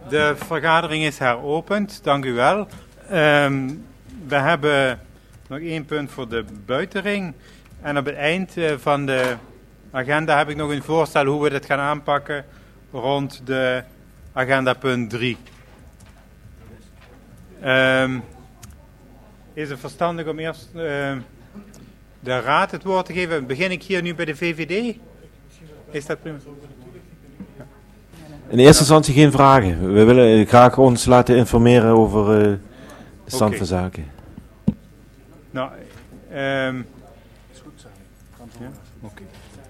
De vergadering is heropend, dank u wel. We hebben nog 1 punt voor de buitenring. En op het eind van de agenda heb ik nog een voorstel hoe we dit gaan aanpakken rond de agenda punt 3. Is het verstandig om eerst de raad het woord te geven? Begin ik hier nu bij de VVD? Is dat prima? In eerste instantie geen vragen. We willen graag ons laten informeren over de stand van zaken. Nou, is goed zijn. Ja? Oké.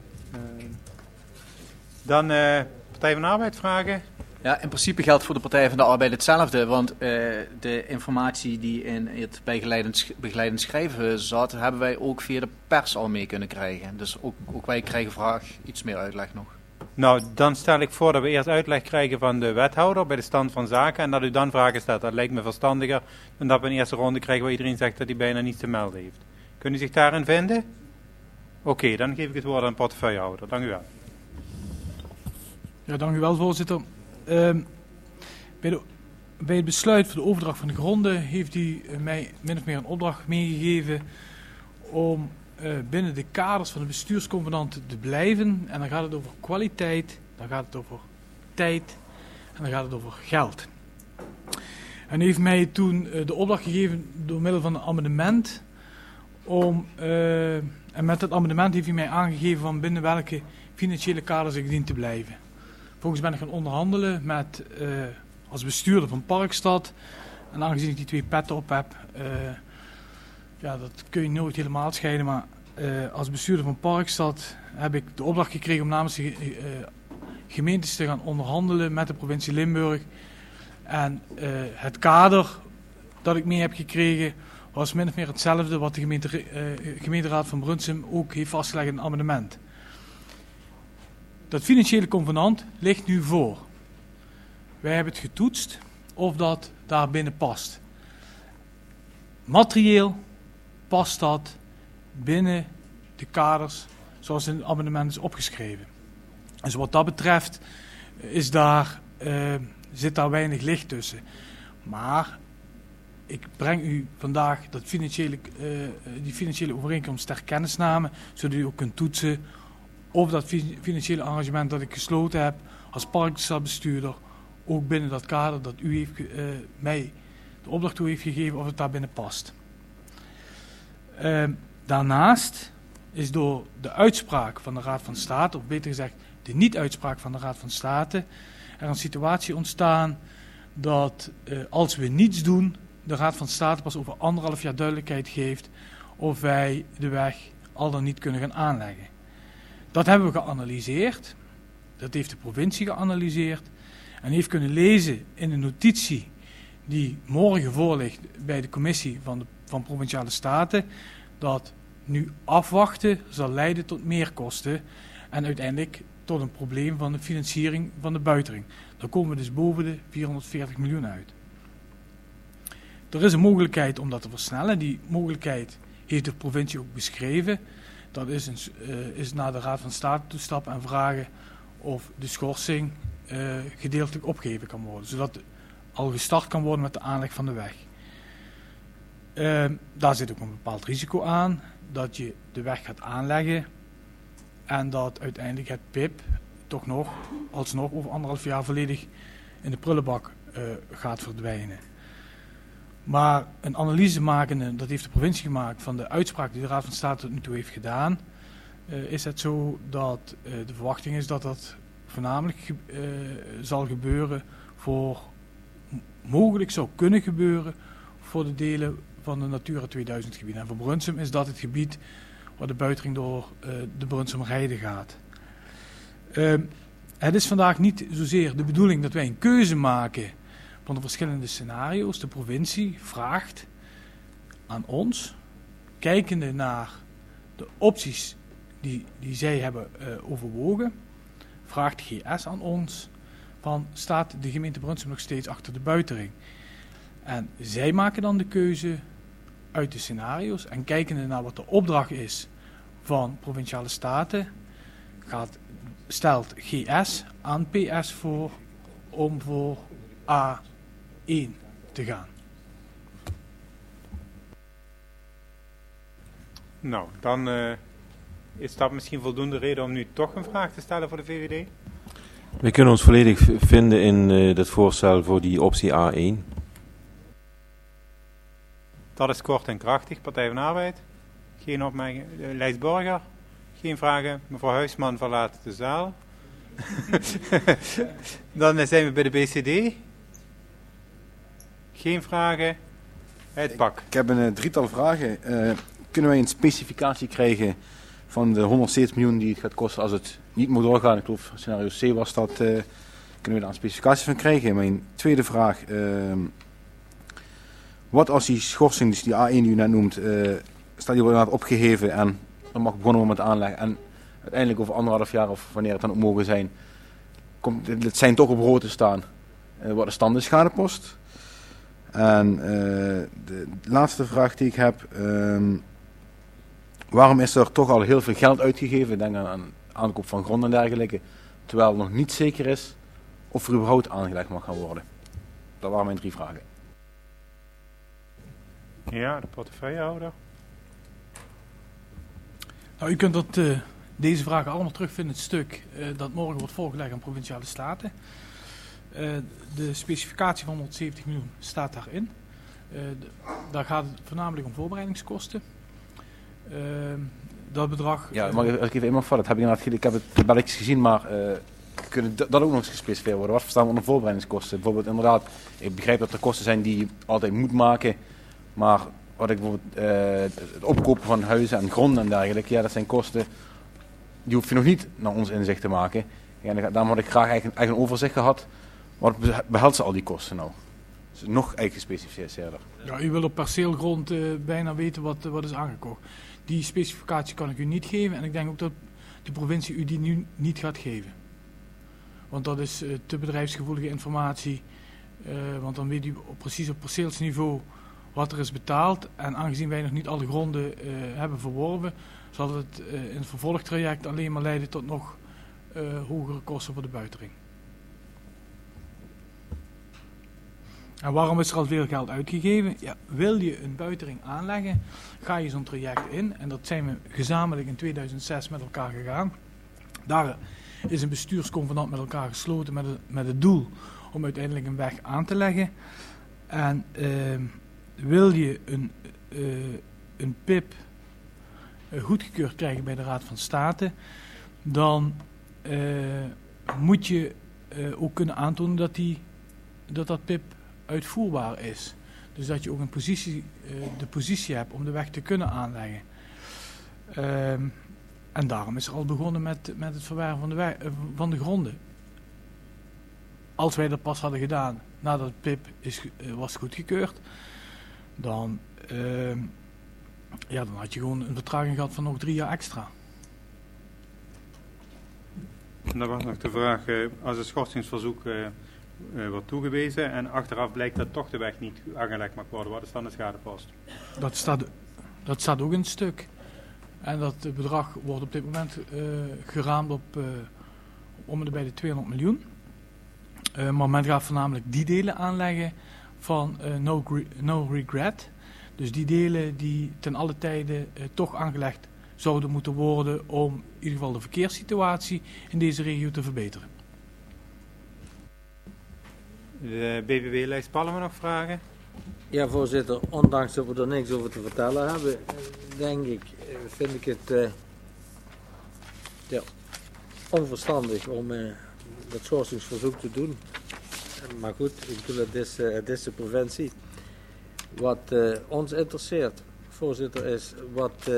Dan Partij van de Arbeid vragen. Ja, in principe geldt voor de Partij van de Arbeid hetzelfde, want de informatie die in het begeleidend schrijven zat, hebben wij ook via de pers al mee kunnen krijgen. Dus ook wij krijgen graag iets meer uitleg nog. Nou, dan stel ik voor dat we eerst uitleg krijgen van de wethouder bij de stand van zaken en dat u dan vragen stelt. Dat lijkt me verstandiger dan dat we een eerste ronde krijgen waar iedereen zegt dat hij bijna niets te melden heeft. Kunt u zich daarin vinden? Oké, dan geef ik het woord aan de portefeuillehouder. Dank u wel. Ja, dank u wel, voorzitter. Bij het besluit voor de overdracht van de gronden heeft u mij min of meer een opdracht meegegeven om binnen de kaders van de bestuursconvenant te blijven. En dan gaat het over kwaliteit, dan gaat het over tijd en dan gaat het over geld. En u heeft mij toen de opdracht gegeven door middel van een amendement en met dat amendement heeft u mij aangegeven van binnen welke financiële kaders ik dien te blijven. Vervolgens ben ik gaan onderhandelen met als bestuurder van Parkstad. En aangezien ik die 2 petten op heb, ja, dat kun je nooit helemaal scheiden. Maar als bestuurder van Parkstad heb ik de opdracht gekregen om namens de gemeentes te gaan onderhandelen met de provincie Limburg. En het kader dat ik mee heb gekregen was min of meer hetzelfde wat de gemeenteraad van Brunsum ook heeft vastgelegd in een amendement. Dat financiële convenant ligt nu voor. Wij hebben het getoetst of dat daar binnen past. Materieel past dat binnen de kaders zoals in het amendement is opgeschreven. Dus wat dat betreft zit daar weinig licht tussen. Maar ik breng u vandaag die financiële overeenkomst ter kennisname, zodat u ook kunt toetsen of dat financiële arrangement dat ik gesloten heb als parkstadbestuurder ook binnen dat kader dat u mij de opdracht toe heeft gegeven, of het daar binnen past. Daarnaast is door de uitspraak van de Raad van State, of beter gezegd de niet-uitspraak van de Raad van State, er een situatie ontstaan dat als we niets doen, de Raad van State pas over 1,5 jaar duidelijkheid geeft of wij de weg al dan niet kunnen gaan aanleggen. Dat hebben we geanalyseerd, dat heeft de provincie geanalyseerd en heeft kunnen lezen in de notitie die morgen voorligt bij de commissie van Provinciale Staten, dat nu afwachten zal leiden tot meerkosten en uiteindelijk tot een probleem van de financiering van de buitenring. Dan komen we dus boven de 440 miljoen uit. Er is een mogelijkheid om dat te versnellen. Die mogelijkheid heeft de provincie ook beschreven. Dat is naar de Raad van State toe stappen en vragen of de schorsing gedeeltelijk opgeheven kan worden. Zodat al gestart kan worden met de aanleg van de weg. Daar zit ook een bepaald risico aan. Dat je de weg gaat aanleggen. En dat uiteindelijk het PIP toch nog, alsnog over 1,5 jaar volledig in de prullenbak gaat verdwijnen. Maar een analyse makende, dat heeft de provincie gemaakt van de uitspraak die de Raad van State tot nu toe heeft gedaan, is het zo dat de verwachting is dat dat voornamelijk zal gebeuren mogelijk zou kunnen gebeuren voor de delen van de Natura 2000 gebieden. En voor Brunsum is dat het gebied waar de buitenring door de Brunsumrijde gaat. Het is vandaag niet zozeer de bedoeling dat wij een keuze maken van de verschillende scenario's. De provincie vraagt aan ons, kijkende naar de opties die zij hebben overwogen, vraagt GS aan ons van staat de gemeente Brunsum nog steeds achter de buitenring. En zij maken dan de keuze uit de scenario's en kijkende naar wat de opdracht is van Provinciale Staten, stelt GS aan PS voor om voor A1 te gaan. Nou, dan is dat misschien voldoende reden om nu toch een vraag te stellen voor de VVD? We kunnen ons volledig vinden in het voorstel voor die optie A1. Dat is kort en krachtig. Partij van de Arbeid. Geen opmerking. Lijsborger. Geen vragen. Mevrouw Huisman verlaat de zaal. Dan zijn we bij de BCD. Geen vragen. Het pak. Ik heb een drietal vragen. Kunnen wij een specificatie krijgen van de 170 miljoen die het gaat kosten als het niet moet doorgaan? Ik geloof scenario C was dat. Kunnen we daar een specificatie van krijgen? Mijn tweede vraag. Wat als die schorsing, dus die A1 die u net noemt, stel die wordt inderdaad opgeheven en dan mag begonnen worden met aanleg en uiteindelijk over 1,5 jaar of wanneer het dan ook mogen zijn, komt het zijn toch op rood te staan. Wat is dan de schadepost? En de laatste vraag die ik heb, waarom is er toch al heel veel geld uitgegeven, denk aan aankoop van grond en dergelijke, terwijl nog niet zeker is of er überhaupt aangelegd mag gaan worden? Dat waren mijn 3 vragen. Ja, de portefeuillehouder. Nou, u kunt deze vragen allemaal terugvinden in het stuk dat morgen wordt voorgelegd aan Provinciale Staten. De specificatie van 170 miljoen staat daarin. Daar gaat het voornamelijk om voorbereidingskosten. Dat bedrag... Ja, mag ik even in mag vallen? Ik heb het belletjes gezien, maar kunnen dat ook nog eens gespecificeerd worden? Wat verstaan we onder voorbereidingskosten? Bijvoorbeeld inderdaad, ik begrijp dat er kosten zijn die je altijd moet maken, maar wat ik bijvoorbeeld het opkopen van huizen en gronden en dergelijke, ja, dat zijn kosten die hoef je nog niet naar ons inzicht te maken. En daarom had ik graag eigenlijk een overzicht gehad. Wat behelst al die kosten nou? Dus nog eigenlijk gespecificeerder. Ja, u wil op perceelgrond bijna weten wat is aangekocht. Die specificatie kan ik u niet geven en ik denk ook dat de provincie u die nu niet gaat geven. Want dat is te bedrijfsgevoelige informatie. Want dan weet u precies op perceelsniveau wat er is betaald. En aangezien wij nog niet alle gronden hebben verworven, zal het in het vervolgtraject alleen maar leiden tot nog hogere kosten voor de buitering. En waarom is er al veel geld uitgegeven? Ja, wil je een buitering aanleggen, ga je zo'n traject in. En dat zijn we gezamenlijk in 2006 met elkaar gegaan. Daar is een bestuursconvenant met elkaar gesloten met het doel om uiteindelijk een weg aan te leggen. En wil je een PIP goedgekeurd krijgen bij de Raad van State, dan moet je ook kunnen aantonen dat PIP uitvoerbaar is. Dus dat je ook de positie hebt om de weg te kunnen aanleggen. En daarom is er al begonnen met het verwerven van de gronden. Als wij dat pas hadden gedaan nadat het PIP was goedgekeurd, dan had je gewoon een vertraging gehad van nog 3 jaar extra. En dan was nog de vraag, als het schorsingsverzoek wordt toegewezen en achteraf blijkt dat toch de weg niet aangelegd mag worden, wat is dan de schadepost? Dat staat ook in het stuk. En dat bedrag wordt op dit moment geraamd op om en bij de 200 miljoen. Maar men gaat voornamelijk die delen aanleggen van no regret. Dus die delen die ten alle tijde toch aangelegd zouden moeten worden om in ieder geval de verkeerssituatie in deze regio te verbeteren. De BBB-lijst Palmen nog vragen? Ja, voorzitter, ondanks dat we er niks over te vertellen hebben, vind ik het onverstandig om dat schorsingsverzoek te doen. Maar goed, ik bedoel, het is de preventie. Wat ons interesseert, voorzitter, is wat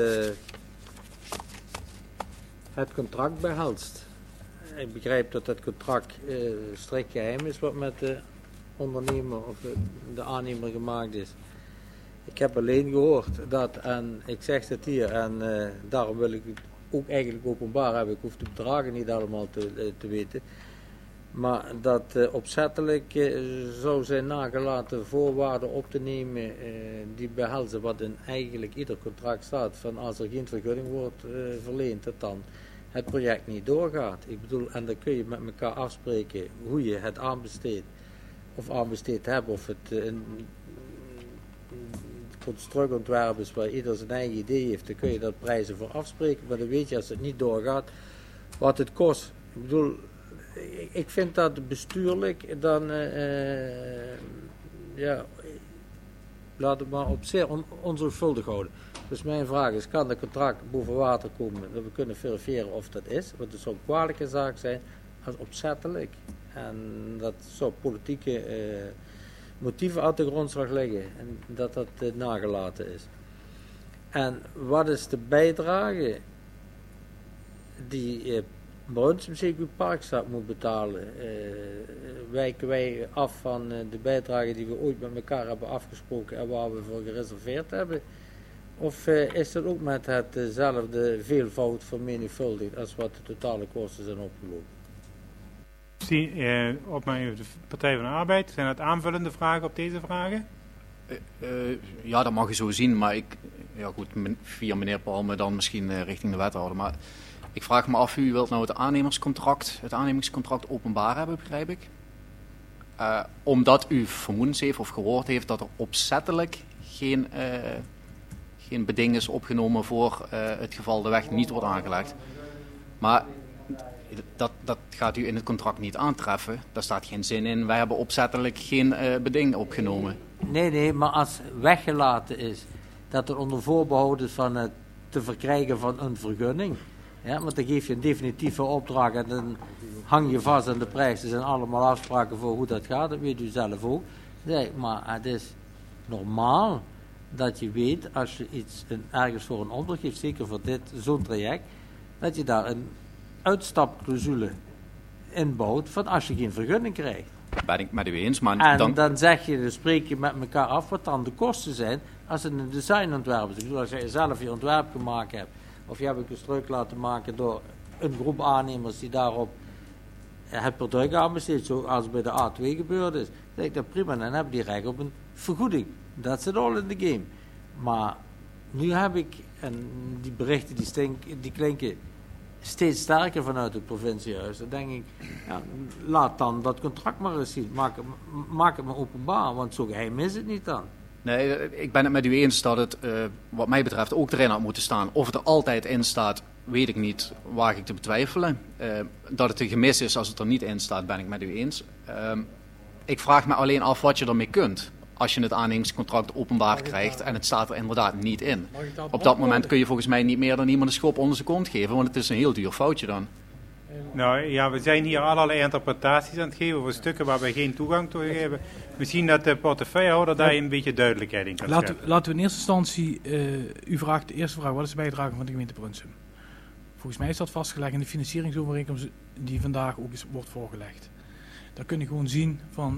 het contract behelst. Ik begrijp dat het contract strikt geheim is wat met de ondernemer of de aannemer gemaakt is. Ik heb alleen gehoord dat, en ik zeg het hier, en daarom wil ik het ook eigenlijk openbaar hebben, ik hoef de bedragen niet allemaal te weten, maar dat opzettelijk zou zijn nagelaten voorwaarden op te nemen die behelzen wat in eigenlijk ieder contract staat, van als er geen vergunning wordt verleend, dat dan het project niet doorgaat. Ik bedoel, en dan kun je met elkaar afspreken hoe je het aanbesteedt. of aan besteed hebben, of het een constructontwerp is waar ieder zijn eigen idee heeft, dan kun je daar prijzen voor afspreken, maar dan weet je als het niet doorgaat wat het kost. Ik bedoel, ik vind dat bestuurlijk dan laat het maar op zeer onzorgvuldig houden. Dus mijn vraag is, kan het contract boven water komen dat we kunnen verifiëren of dat is? Want het zou een kwalijke zaak zijn als opzettelijk. En dat zou politieke motieven uit de grondslag liggen en dat nagelaten is. En wat is de bijdrage die Brunsum CQ Parkstad moet betalen? Wijken wij af van de bijdrage die we ooit met elkaar hebben afgesproken en waar we voor gereserveerd hebben? Of is dat ook met hetzelfde veelvoud vermenigvuldigd als wat de totale kosten zijn opgelopen? Opmerking van de Partij van de Arbeid. Zijn dat aanvullende vragen op deze vragen? Ja, dat mag je zo zien, maar via meneer Palme dan misschien richting de wethouder. Maar ik vraag me af, u wilt nou het aannemingscontract openbaar hebben, begrijp ik? Omdat u vermoedens heeft of gehoord heeft dat er opzettelijk geen beding is opgenomen voor het geval de weg niet wordt aangelegd. Maar dat gaat u in het contract niet aantreffen. Daar staat geen zin in. Wij hebben opzettelijk geen beding opgenomen. Nee, maar als weggelaten is dat er onder voorbehoud is van het te verkrijgen van een vergunning. Ja, want dan geef je een definitieve opdracht en dan hang je vast aan de prijs. Er zijn allemaal afspraken voor hoe dat gaat, dat weet u zelf ook. Nee, maar het is normaal dat je weet, als je ergens voor een opdracht geeft, zeker voor zo'n traject, dat je daar een uitstapclausule inbouwt van als je geen vergunning krijgt. Ben ik met u eens, maar dan zeg je, dan spreek je met elkaar af wat dan de kosten zijn als het een designontwerp is. Ik bedoel, als je zelf je ontwerp gemaakt hebt, of je hebt een construct laten maken door een groep aannemers die daarop het product aan besteedt, zoals bij de A2 gebeurd is, dan denk ik dat prima, dan hebben die recht op een vergoeding. That's it all in the game. Maar nu heb ik, en die berichten die klinken steeds sterker vanuit het provinciehuis, dan denk ik, ja, laat dan dat contract maar eens zien. Maak het maar openbaar, want zo geheim is het niet dan. Nee, ik ben het met u eens dat het, wat mij betreft, ook erin had moeten staan. Of het er altijd in staat, weet ik niet, waag ik te betwijfelen. Dat het een gemis is als het er niet in staat, ben ik met u eens. Ik vraag me alleen af wat je ermee kunt. Als je het aannemingscontract openbaar krijgt en het staat er inderdaad niet in. Op dat moment kun je volgens mij niet meer dan iemand een schop onder zijn kont geven, want het is een heel duur foutje dan. Nou ja, we zijn hier allerlei interpretaties aan het geven voor stukken waar wij geen toegang toe hebben. Misschien dat de portefeuillehouder daar een beetje duidelijkheid in kan scheppen. Laten we in eerste instantie, u vraagt de eerste vraag, wat is de bijdrage van de gemeente Brunsum? Volgens mij is dat vastgelegd in de financieringsovereenkomst die vandaag ook wordt voorgelegd. Daar kun je gewoon zien van,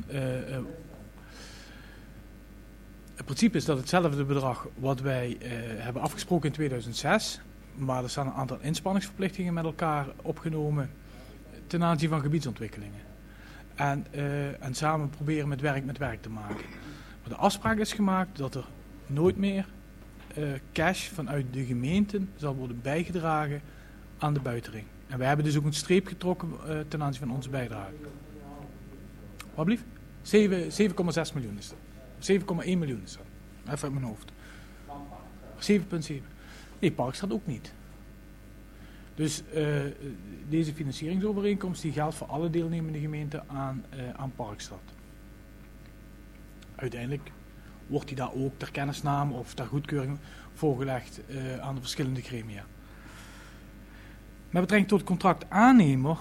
het principe is dat hetzelfde bedrag wat wij hebben afgesproken in 2006, maar er staan een aantal inspanningsverplichtingen met elkaar opgenomen ten aanzien van gebiedsontwikkelingen. En samen proberen met werk te maken. Maar de afspraak is gemaakt dat er nooit meer cash vanuit de gemeenten zal worden bijgedragen aan de buitenring. En wij hebben dus ook een streep getrokken ten aanzien van onze bijdrage. Wat blieft? 7,6 miljoen is dat. 7,1 miljoen is dat. Even uit mijn hoofd. 7,7. Nee, Parkstad ook niet. Dus deze financieringsovereenkomst die geldt voor alle deelnemende gemeenten aan Parkstad. Uiteindelijk wordt die daar ook ter kennisname of ter goedkeuring voorgelegd aan de verschillende gremia. Met betrekking tot contract aannemer,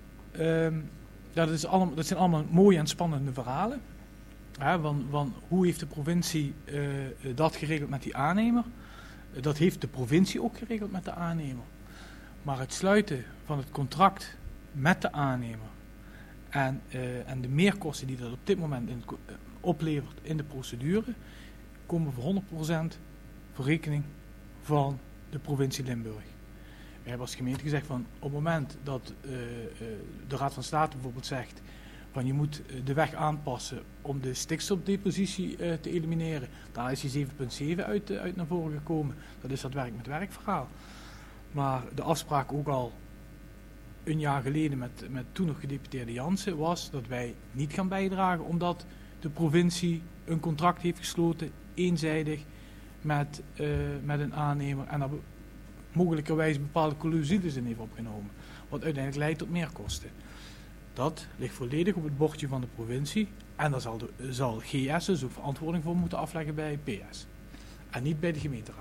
dat zijn allemaal mooie en spannende verhalen. Ja, want hoe heeft de provincie dat geregeld met die aannemer? Dat heeft de provincie ook geregeld met de aannemer. Maar het sluiten van het contract met de aannemer en de meerkosten die dat op dit moment oplevert in de procedure, komen voor 100% voor rekening van de provincie Limburg. We hebben als gemeente gezegd van op het moment dat de Raad van State bijvoorbeeld zegt van je moet de weg aanpassen om de stikstofdepositie te elimineren, daar is die 7,7 uit naar voren gekomen. Dat is dat werk met werk verhaal. Maar de afspraak ook al een jaar geleden met toen nog gedeputeerde Jansen was dat wij niet gaan bijdragen omdat de provincie een contract heeft gesloten, eenzijdig, met een aannemer en daar mogelijkerwijs bepaalde clausules in heeft opgenomen. Wat uiteindelijk leidt tot meerkosten. Dat ligt volledig op het bordje van de provincie en daar zal GS dus ook verantwoording voor moeten afleggen bij PS. En niet bij de gemeenteraden.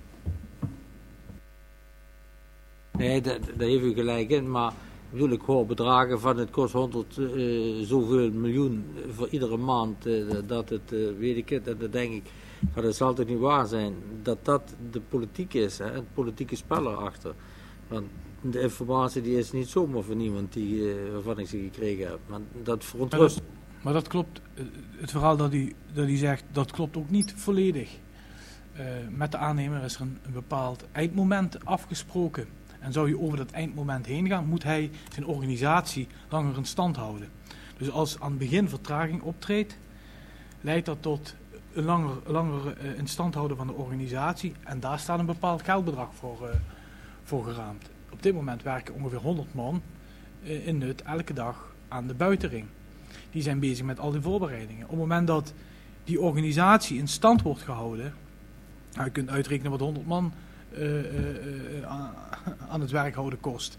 Nee, daar heeft u gelijk in, maar ik hoor bedragen van het kost 100 zoveel miljoen voor iedere maand, dat het, weet ik het, en dan denk ik, maar dat zal toch niet waar zijn, dat de politiek is, hè, het politieke spel erachter. Want de informatie die is niet zomaar van iemand waarvan ik ze gekregen heb, maar dat verontrust. Maar dat klopt, het verhaal dat hij zegt, dat klopt ook niet volledig. Met de aannemer is er een bepaald eindmoment afgesproken. En zou je over dat eindmoment heen gaan, moet hij zijn organisatie langer in stand houden. Dus als aan het begin vertraging optreedt, leidt dat tot een langer in stand houden van de organisatie. En daar staat een bepaald geldbedrag voor geraamd. Op dit moment werken ongeveer 100 man in Nut elke dag aan de buitenring. Die zijn bezig met al die voorbereidingen. Op het moment dat die organisatie in stand wordt gehouden, je kunt uitrekenen wat 100 man aan het werk houden kost.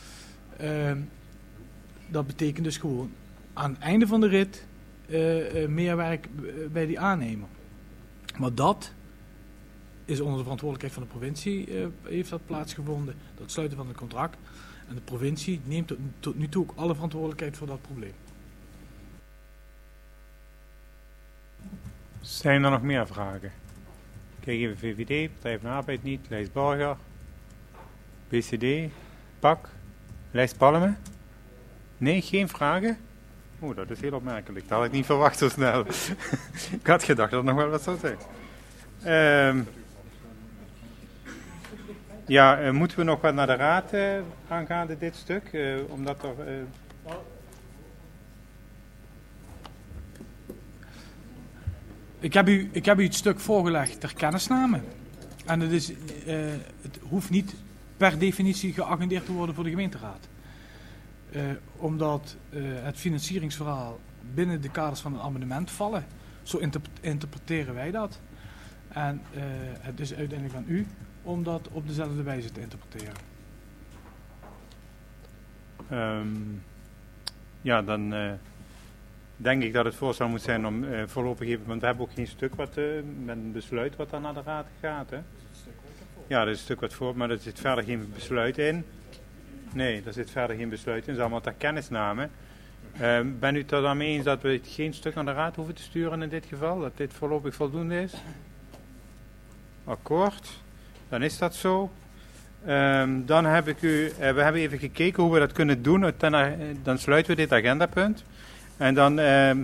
Dat betekent dus gewoon aan het einde van de rit meer werk bij die aannemer. Maar dat is onder de verantwoordelijkheid van de provincie heeft dat plaatsgevonden, dat sluiten van het contract. En de provincie neemt tot nu toe ook alle verantwoordelijkheid voor dat probleem. Zijn er nog meer vragen? Kijk even VVD, Partij van de Arbeid niet, Lijst Borger, BCD, PAK, Lijst Palmen? Nee, geen vragen? Oeh, dat is heel opmerkelijk. Dat had ik niet verwacht zo snel. Ik had gedacht dat er nog wel wat zou zijn. Moeten we nog wat naar de raad aangaande dit stuk? Omdat er... Ik heb u het stuk voorgelegd ter kennisname. En het hoeft niet per definitie geagendeerd te worden voor de gemeenteraad. Omdat het financieringsverhaal binnen de kaders van het amendement vallen. Zo interpreteren wij dat. En het is uiteindelijk aan u om dat op dezelfde wijze te interpreteren. Dan denk ik dat het voorstel moet zijn om voorlopig even, want we hebben ook geen stuk met een besluit wat dan naar de raad gaat. Hè? Ja, dat is een stuk wat voor, maar er zit verder geen besluit in. Nee, daar zit verder geen besluit in. Dat is allemaal ter kennisname. Ben u het er dan mee eens dat we geen stuk naar de raad hoeven te sturen in dit geval? Dat dit voorlopig voldoende is? Akkoord. Dan is dat zo. Dan heb ik we hebben even gekeken hoe we dat kunnen doen. Dan sluiten we dit agendapunt. En dan